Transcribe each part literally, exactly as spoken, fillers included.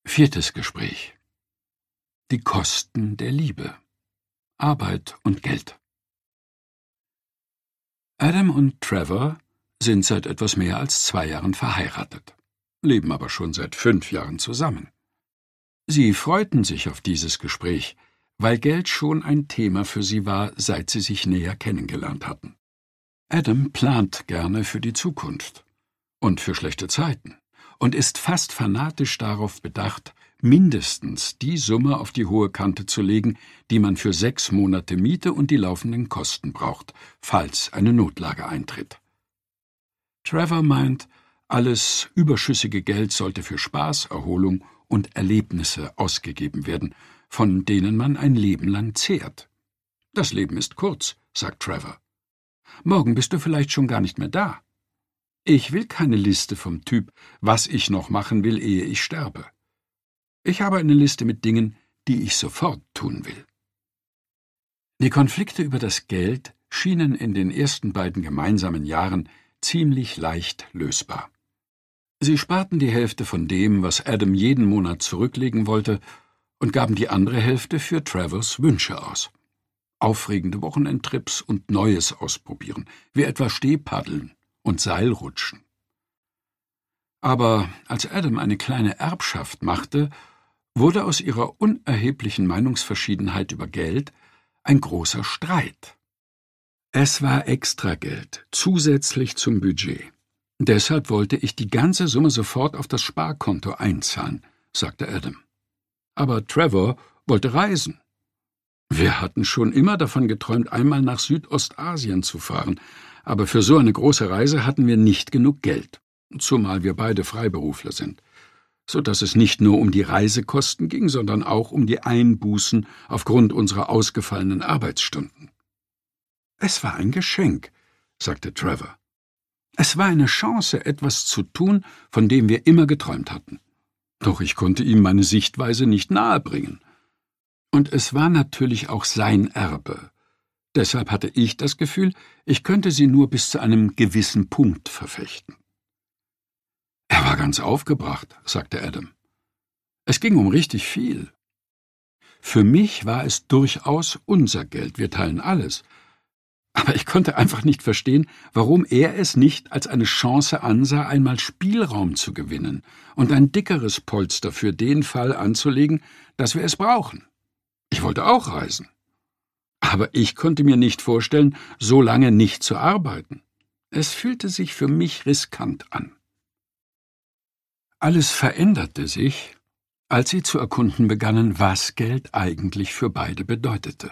Viertes Gespräch. Die Kosten der Liebe. Arbeit und Geld. Adam und Trevor sind seit etwas mehr als zwei Jahren verheiratet, leben aber schon seit fünf Jahren zusammen. Sie freuten sich auf dieses Gespräch, weil Geld schon ein Thema für sie war, seit sie sich näher kennengelernt hatten. Adam plant gerne für die Zukunft und für schlechte Zeiten und ist fast fanatisch darauf bedacht, mindestens die Summe auf die hohe Kante zu legen, die man für sechs Monate Miete und die laufenden Kosten braucht, falls eine Notlage eintritt. Trevor meint, alles überschüssige Geld sollte für Spaß, Erholung und Erlebnisse ausgegeben werden, von denen man ein Leben lang zehrt. Das Leben ist kurz, sagt Trevor. Morgen bist du vielleicht schon gar nicht mehr da. Ich will keine Liste vom Typ, was ich noch machen will, ehe ich sterbe. Ich habe eine Liste mit Dingen, die ich sofort tun will. Die Konflikte über das Geld schienen in den ersten beiden gemeinsamen Jahren ziemlich leicht lösbar. Sie sparten die Hälfte von dem, was Adam jeden Monat zurücklegen wollte, und gaben die andere Hälfte für Trevors Wünsche aus. Aufregende Wochenendtrips und Neues ausprobieren, wie etwa Stehpaddeln und Seilrutschen. Aber als Adam eine kleine Erbschaft machte, wurde aus ihrer unerheblichen Meinungsverschiedenheit über Geld ein großer Streit. Es war Extrageld, zusätzlich zum Budget. Deshalb wollte ich die ganze Summe sofort auf das Sparkonto einzahlen, sagte Adam. Aber Trevor wollte reisen. Wir hatten schon immer davon geträumt, einmal nach Südostasien zu fahren, aber für so eine große Reise hatten wir nicht genug Geld, zumal wir beide Freiberufler sind, so dass es nicht nur um die Reisekosten ging, sondern auch um die Einbußen aufgrund unserer ausgefallenen Arbeitsstunden. Es war ein Geschenk, sagte Trevor. Es war eine Chance, etwas zu tun, von dem wir immer geträumt hatten. Doch ich konnte ihm meine Sichtweise nicht nahebringen. Und es war natürlich auch sein Erbe. Deshalb hatte ich das Gefühl, ich könnte sie nur bis zu einem gewissen Punkt verfechten. Er war ganz aufgebracht, sagte Adam. Es ging um richtig viel. Für mich war es durchaus unser Geld, wir teilen alles. Aber ich konnte einfach nicht verstehen, warum er es nicht als eine Chance ansah, einmal Spielraum zu gewinnen und ein dickeres Polster für den Fall anzulegen, dass wir es brauchen. Ich wollte auch reisen. Aber ich konnte mir nicht vorstellen, so lange nicht zu arbeiten. Es fühlte sich für mich riskant an. Alles veränderte sich, als sie zu erkunden begannen, was Geld eigentlich für beide bedeutete.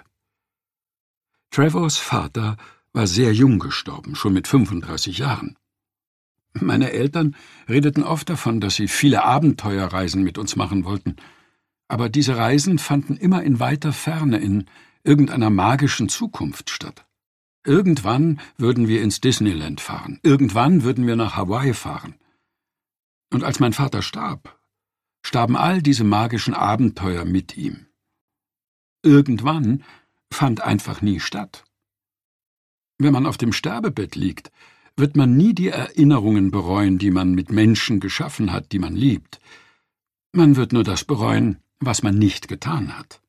Trevors Vater war sehr jung gestorben, schon mit fünfunddreißig Jahren. Meine Eltern redeten oft davon, dass sie viele Abenteuerreisen mit uns machen wollten, aber diese Reisen fanden immer in weiter Ferne, in irgendeiner magischen Zukunft statt. Irgendwann würden wir ins Disneyland fahren, irgendwann würden wir nach Hawaii fahren. Und als mein Vater starb, starben all diese magischen Abenteuer mit ihm. Irgendwann fand einfach nie statt. Wenn man auf dem Sterbebett liegt, wird man nie die Erinnerungen bereuen, die man mit Menschen geschaffen hat, die man liebt. Man wird nur das bereuen, was man nicht getan hat.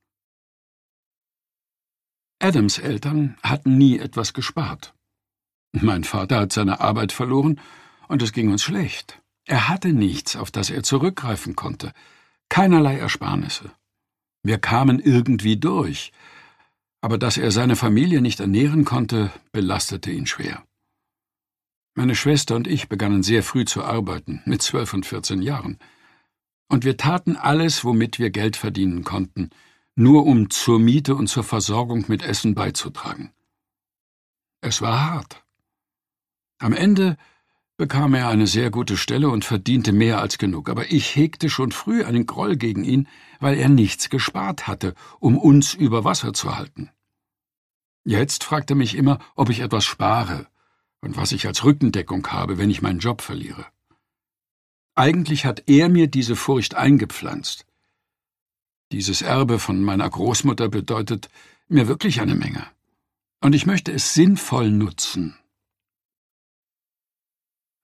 Adams Eltern hatten nie etwas gespart. Mein Vater hat seine Arbeit verloren und es ging uns schlecht. Er hatte nichts, auf das er zurückgreifen konnte, keinerlei Ersparnisse. Wir kamen irgendwie durch, aber dass er seine Familie nicht ernähren konnte, belastete ihn schwer. Meine Schwester und ich begannen sehr früh zu arbeiten, mit zwölf und vierzehn Jahren. Und wir taten alles, womit wir Geld verdienen konnten, nur um zur Miete und zur Versorgung mit Essen beizutragen. Es war hart. Am Ende bekam er eine sehr gute Stelle und verdiente mehr als genug, aber ich hegte schon früh einen Groll gegen ihn, weil er nichts gespart hatte, um uns über Wasser zu halten. Jetzt fragt er mich immer, ob ich etwas spare und was ich als Rückendeckung habe, wenn ich meinen Job verliere. Eigentlich hat er mir diese Furcht eingepflanzt. Dieses Erbe von meiner Großmutter bedeutet mir wirklich eine Menge. Und ich möchte es sinnvoll nutzen.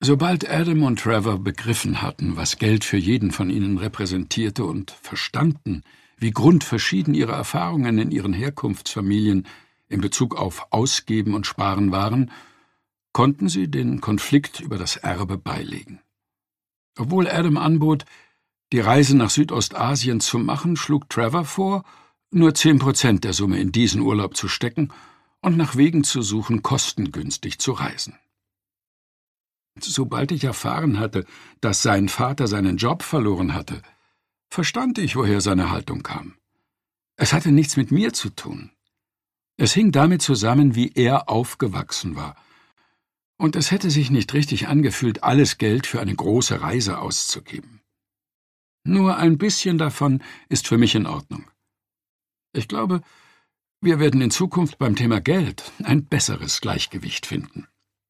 Sobald Adam und Trevor begriffen hatten, was Geld für jeden von ihnen repräsentierte und verstanden, wie grundverschieden ihre Erfahrungen in ihren Herkunftsfamilien in Bezug auf Ausgeben und Sparen waren, konnten sie den Konflikt über das Erbe beilegen. Obwohl Adam anbot, die Reise nach Südostasien zu machen, schlug Trevor vor, nur zehn Prozent der Summe in diesen Urlaub zu stecken und nach Wegen zu suchen, kostengünstig zu reisen. Sobald ich erfahren hatte, dass sein Vater seinen Job verloren hatte, verstand ich, woher seine Haltung kam. Es hatte nichts mit mir zu tun. Es hing damit zusammen, wie er aufgewachsen war. Und es hätte sich nicht richtig angefühlt, alles Geld für eine große Reise auszugeben. Nur ein bisschen davon ist für mich in Ordnung. Ich glaube, wir werden in Zukunft beim Thema Geld ein besseres Gleichgewicht finden.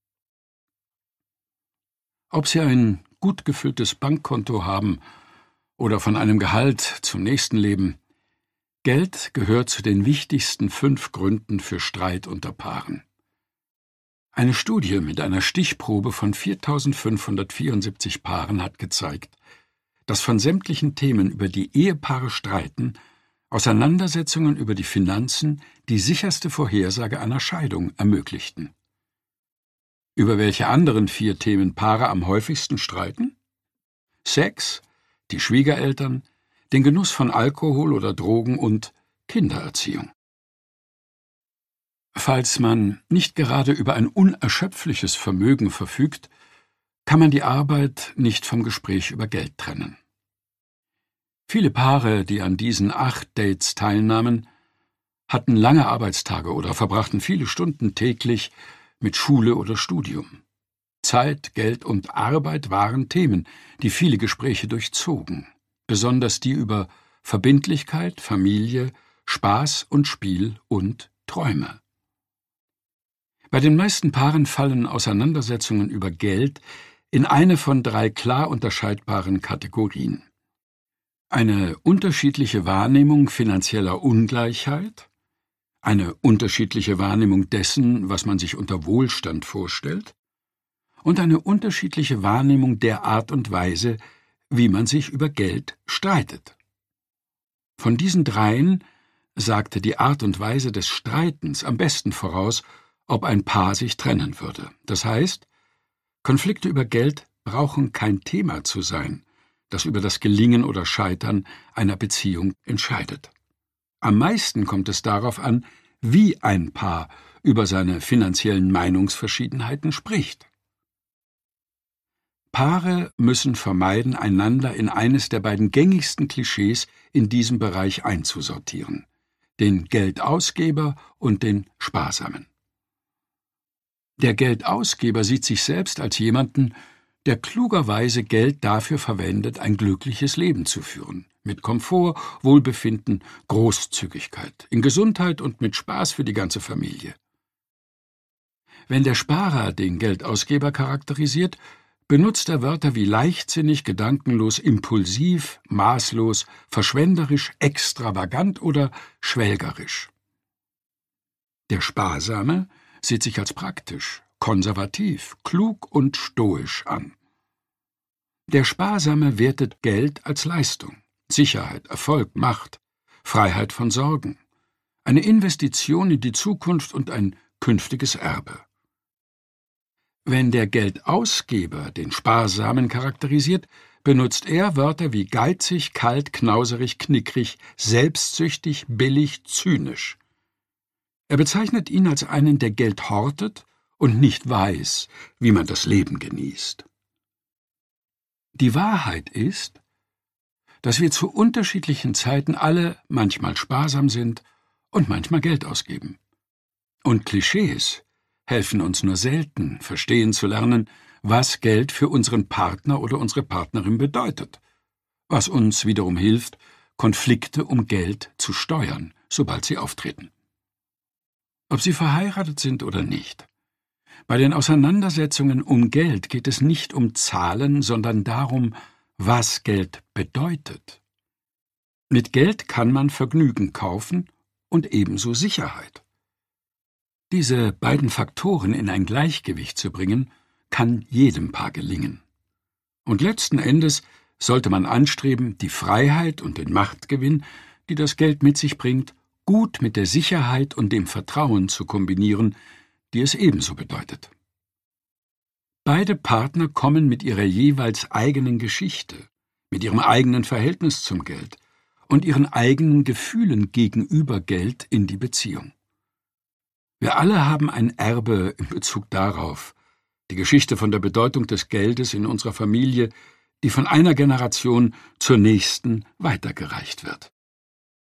Ob Sie ein gut gefülltes Bankkonto haben oder von einem Gehalt zum nächsten leben, Geld gehört zu den wichtigsten fünf Gründen für Streit unter Paaren. Eine Studie mit einer Stichprobe von viertausendfünfhundertvierundsiebzig Paaren hat gezeigt, dass von sämtlichen Themen, über die Ehepaare streiten, Auseinandersetzungen über die Finanzen die sicherste Vorhersage einer Scheidung ermöglichten. Über welche anderen vier Themen Paare am häufigsten streiten? Sex, die Schwiegereltern, den Genuss von Alkohol oder Drogen und Kindererziehung. Falls man nicht gerade über ein unerschöpfliches Vermögen verfügt, kann man die Arbeit nicht vom Gespräch über Geld trennen. Viele Paare, die an diesen acht Dates teilnahmen, hatten lange Arbeitstage oder verbrachten viele Stunden täglich mit Schule oder Studium. Zeit, Geld und Arbeit waren Themen, die viele Gespräche durchzogen, besonders die über Verbindlichkeit, Familie, Spaß und Spiel und Träume. Bei den meisten Paaren fallen Auseinandersetzungen über Geld in eine von drei klar unterscheidbaren Kategorien. Eine unterschiedliche Wahrnehmung finanzieller Ungleichheit, eine unterschiedliche Wahrnehmung dessen, was man sich unter Wohlstand vorstellt, und eine unterschiedliche Wahrnehmung der Art und Weise, wie man sich über Geld streitet. Von diesen dreien sagte die Art und Weise des Streitens am besten voraus, ob ein Paar sich trennen würde. Das heißt, Konflikte über Geld brauchen kein Thema zu sein, das über das Gelingen oder Scheitern einer Beziehung entscheidet. Am meisten kommt es darauf an, wie ein Paar über seine finanziellen Meinungsverschiedenheiten spricht. Paare müssen vermeiden, einander in eines der beiden gängigsten Klischees in diesem Bereich einzusortieren: den Geldausgeber und den Sparsamen. Der Geldausgeber sieht sich selbst als jemanden, der klugerweise Geld dafür verwendet, ein glückliches Leben zu führen, mit Komfort, Wohlbefinden, Großzügigkeit, in Gesundheit und mit Spaß für die ganze Familie. Wenn der Sparer den Geldausgeber charakterisiert, benutzt er Wörter wie leichtsinnig, gedankenlos, impulsiv, maßlos, verschwenderisch, extravagant oder schwelgerisch. Der Sparsame sieht sich als praktisch, konservativ, klug und stoisch an. Der Sparsame wertet Geld als Leistung, Sicherheit, Erfolg, Macht, Freiheit von Sorgen, eine Investition in die Zukunft und ein künftiges Erbe. Wenn der Geldausgeber den Sparsamen charakterisiert, benutzt er Wörter wie geizig, kalt, knauserig, knickrig, selbstsüchtig, billig, zynisch. Er bezeichnet ihn als einen, der Geld hortet und nicht weiß, wie man das Leben genießt. Die Wahrheit ist, dass wir zu unterschiedlichen Zeiten alle manchmal sparsam sind und manchmal Geld ausgeben. Und Klischees helfen uns nur selten, verstehen zu lernen, was Geld für unseren Partner oder unsere Partnerin bedeutet, was uns wiederum hilft, Konflikte um Geld zu steuern, sobald sie auftreten. Ob Sie verheiratet sind oder nicht. Bei den Auseinandersetzungen um Geld geht es nicht um Zahlen, sondern darum, was Geld bedeutet. Mit Geld kann man Vergnügen kaufen und ebenso Sicherheit. Diese beiden Faktoren in ein Gleichgewicht zu bringen, kann jedem Paar gelingen. Und letzten Endes sollte man anstreben, die Freiheit und den Machtgewinn, die das Geld mit sich bringt, gut mit der Sicherheit und dem Vertrauen zu kombinieren, die es ebenso bedeutet. Beide Partner kommen mit ihrer jeweils eigenen Geschichte, mit ihrem eigenen Verhältnis zum Geld und ihren eigenen Gefühlen gegenüber Geld in die Beziehung. Wir alle haben ein Erbe in Bezug darauf, die Geschichte von der Bedeutung des Geldes in unserer Familie, die von einer Generation zur nächsten weitergereicht wird.